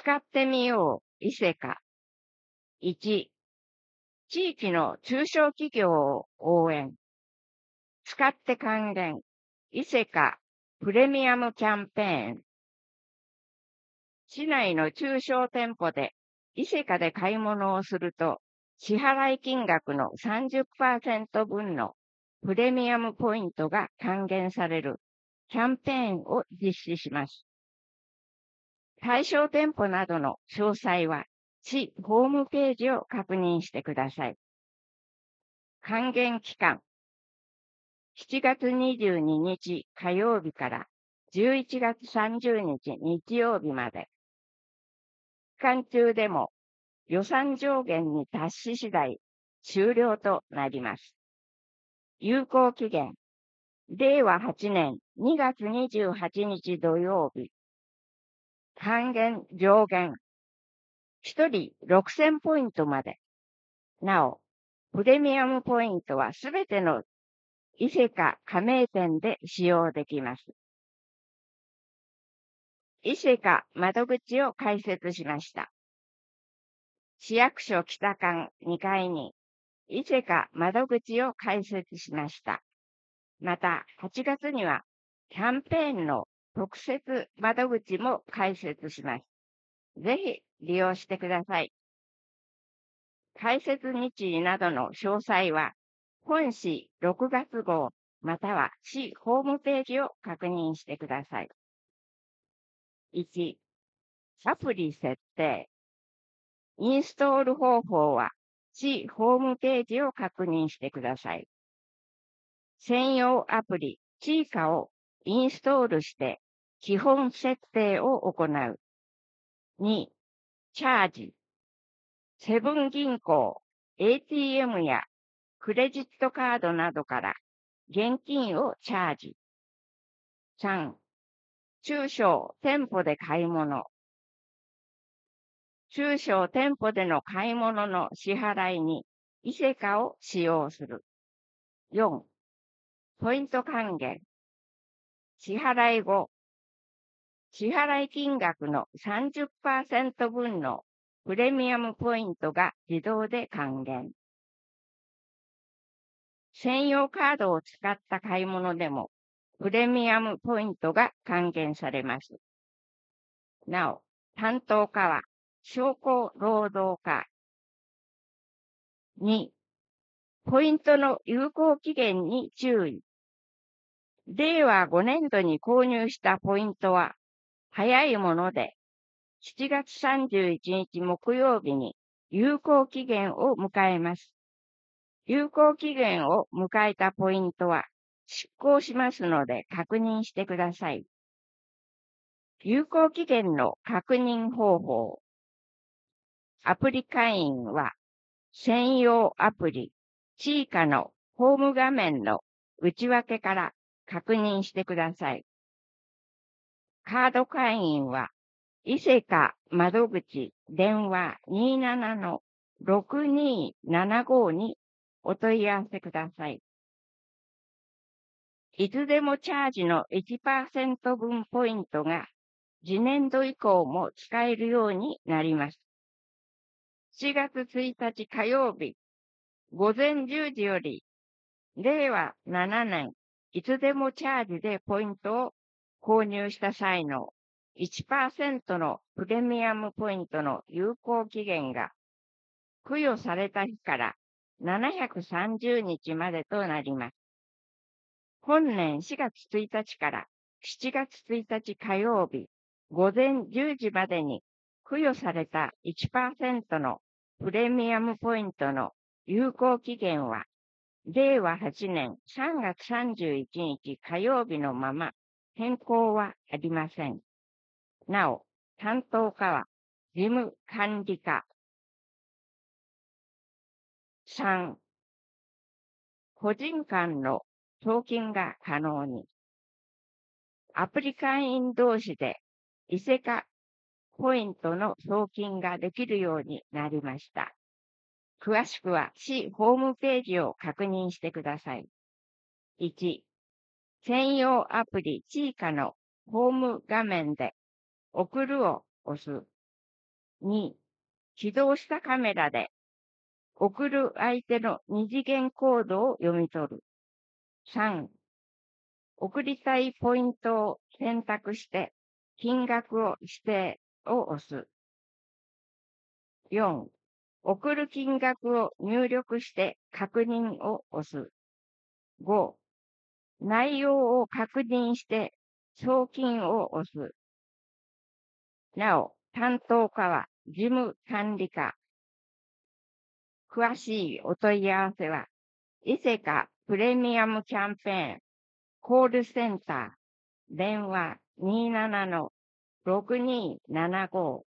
使ってみよう、伊勢か。1、地域の中小企業を応援。使って還元、伊勢かプレミアムキャンペーン。市内の中小店舗で伊勢かで買い物をすると、支払い金額の 30% 分のプレミアムポイントが還元されるキャンペーンを実施します。対象店舗などの詳細は市ホームページを確認してください。還元期間、7月22日火曜日から11月30日日曜日まで。期間中でも予算上限に達し次第終了となります。有効期限、令和8年2月28日土曜日。還元上限、1人6000ポイントまで。なお、プレミアムポイントはすべての伊勢か加盟店で使用できます。伊勢か窓口を開設しました。市役所北館2階に伊勢か窓口を開設しました。また、8月にはキャンペーンの特設窓口も開設します。ぜひ利用してください。開設日時などの詳細は、本市6月号または市ホームページを確認してください。1、アプリ設定。インストール方法は、市ホームページを確認してください。専用アプリ、チーカをインストールして、基本設定を行う。2、チャージ。セブン銀行、ATM やクレジットカードなどから現金をチャージ。3、中小店舗で買い物。中小店舗での買い物の支払いに伊勢かを使用する。4、ポイント還元。支払い後、支払い金額の 30% 分のプレミアムポイントが自動で還元。専用カードを使った買い物でもプレミアムポイントが還元されます。なお、担当課は商工労働課。2、ポイントの有効期限に注意。令和5年度に購入したポイントは、早いもので、7月31日木曜日に有効期限を迎えます。有効期限を迎えたポイントは失効しますので確認してください。有効期限の確認方法。アプリ会員は専用アプリ、チーカのホーム画面の内訳から確認してください。カード会員は伊勢か窓口電話27-6275にお問い合わせください。いつでもチャージの 1% 分ポイントが次年度以降も使えるようになります。7月1日火曜日午前10時より令和7年いつでもチャージでポイントを購入した際の 1% のプレミアムポイントの有効期限が付与された日から730日までとなります。本年4月1日から7月1日火曜日午前10時までに付与された 1% のプレミアムポイントの有効期限は令和8年3月31日火曜日のまま変更はありません。なお、担当課は事務管理課。3、個人間の送金が可能に。アプリ会員同士で伊勢かポイントの送金ができるようになりました。詳しくは市ホームページを確認してください。1、専用アプリチーカのホーム画面で送るを押す。 2、起動したカメラで送る相手の二次元コードを読み取る。3、送りたいポイントを選択して金額を指定を押す。4、送る金額を入力して確認を押す。5、内容を確認して送金を押す。なお、担当課は事務管理課。詳しいお問い合わせは、伊勢かプレミアムキャンペーン、コールセンター、電話27-6275